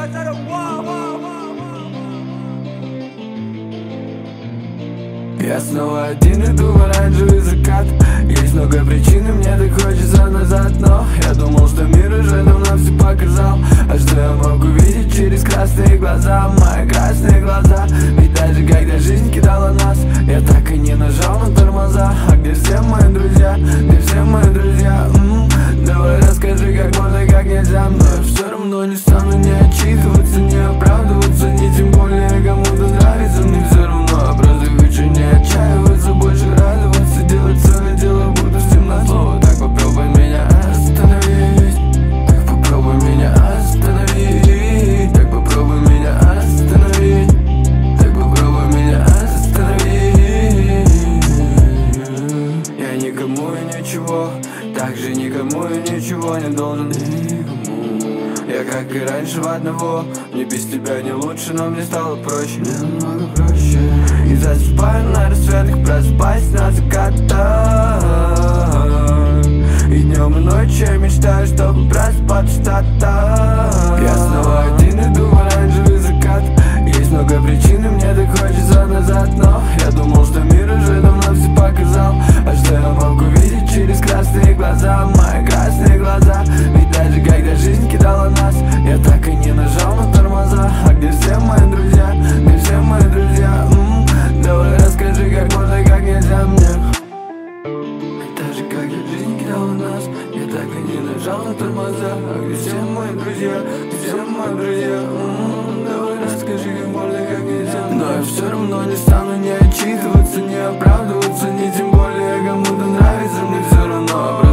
Я снова один иду в оранжевый закат. Есть много причин, и мне так хочется назад. Но я думал, что мир уже давно все показал. А что я мог увидеть через красные глаза? Мои красные глаза. Ведь даже когда жизнь кидала нас, я так и не нажал на тормоза. А где все мои друзья? Где все мои друзья? Давай расскажи, как можно, как нельзя. Но я все равно не стану не отчитываться, не оправдываться, не тем более кому-то нравится. Мне все равно, а просто хочу не отчаиваться, больше радоваться, делать свое дело, буду всем на слово. Так попробуй меня остановить, так попробуй меня остановить, так попробуй меня остановить, так попробуй меня остановить. Я никому и ничего, также никому и ничего не должен. Я как и раньше в одного. Мне без тебя не лучше, но мне стало проще, мне намного проще. И засыпаю на рассветах, просыпаюсь на закатах. И днем и ночью я мечтаю, чтобы просыпаться в Штатах. Я снова один иду в оранжевый закат. Есть много причин, и мне так хочется назад. Но я думал, что мир уже давно все показал. А что я мог увидеть через красные глаза? Мои красные глаза. Ведь даже когда жизнь кидала нас, я так и не нажал на тормоза. А где все мои друзья? Где все мои друзья? Давай расскажи, как можно, как нельзя мне. Даже когда жизнь кидала нас, я так и не нажал на тормоза. А где все мои друзья? Где все мои друзья? Давай расскажи, как можно, как нельзя. Но я все равно не стану не отчитываться, не оправдываться, не тем более кому-то нравится. Мне все равно.